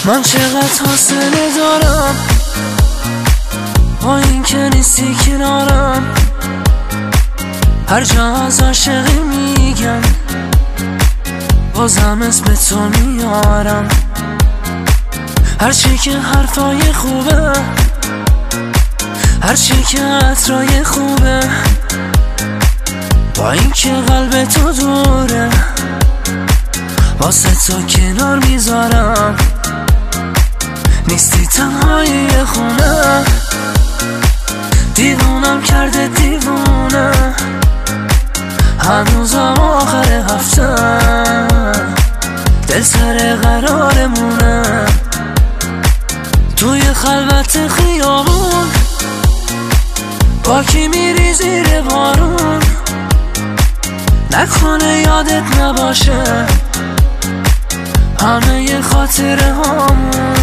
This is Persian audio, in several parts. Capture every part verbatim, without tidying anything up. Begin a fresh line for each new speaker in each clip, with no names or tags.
من چقدر حوصله دارم با این که نیستی کنارم، هر جا از عاشقی میگم بازم اسم تو میارم. هرچی که حرفای خوبه، هرچی که عطرای خوبه، با این که قلب تو دوره واسه تو کنار میذارم. نیستی تنهای خونه، دیوونم کرده دیوونه، هنوزم آخر هفته دل سر قرارمونه. توی خلوت خیابون با کی میری زیر بارون، نکنه یادت نباشه همه ی خاطره هامون.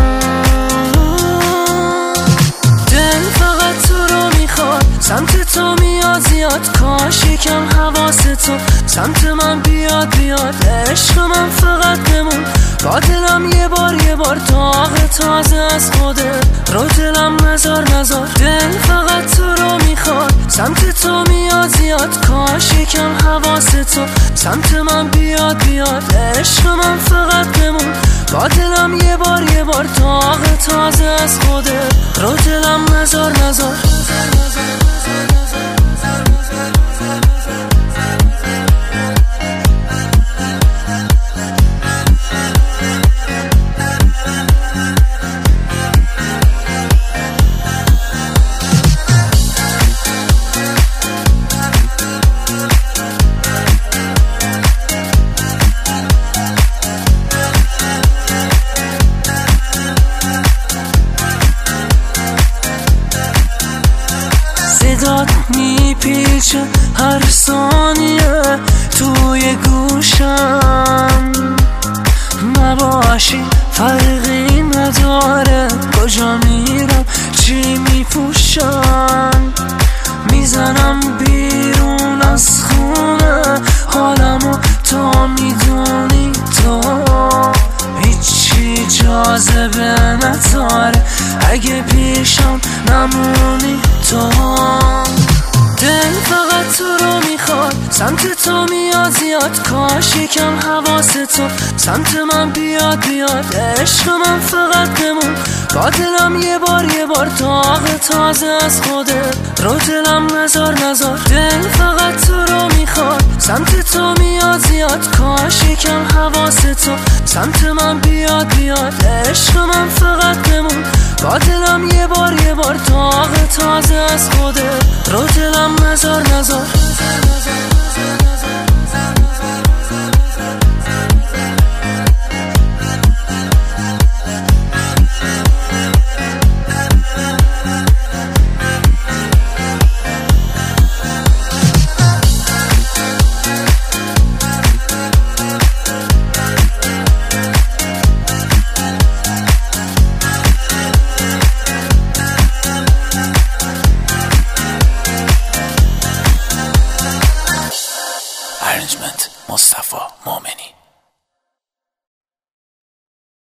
دل فقط تو رو میخواد، سمت تو میاد زیاد، کاش یکم حواس تو سمت من بیاد بیاد. عشق من فقط بمون با دلم یه بار یه بار، داغ تازه از خوده رو دلم نزار نزار. دل فقط تو رو میخواد، سمت تو میاد زیاد، کاش یکم حواس تو سمت من بیاد بیاد. عشق من فقط بمون با دلم یه بار یه بار، داغ تازه از خوده رو دلم نزار نزار. صدات میپیچه هر ثانیه توی گوشم، نباشی فرقی نداره کجا میرم چی میپوشم. میزنم بیرون از خونه حالمو تا میدونی تو، هیچی جاذبه نداره اگه پیشم نمونی تو. دل فقط تو رو میخواد، سمت تو میاد زیاد، کاش یکم حواس تو سمت من بیاد بیاد. عشق من فقط بمون با دلم یه بار یه بار، داغ تازه از خوده رو دلم نزار نزار. دل فقط تو رو میخواد، سمت تو میاد زیاد، کاش یکم حواس تو سمت من بیاد بیاد. عشق من فقط بمون با دلم یه بار یه بار، داغ تازه از خوده رو دلم نزار نزار.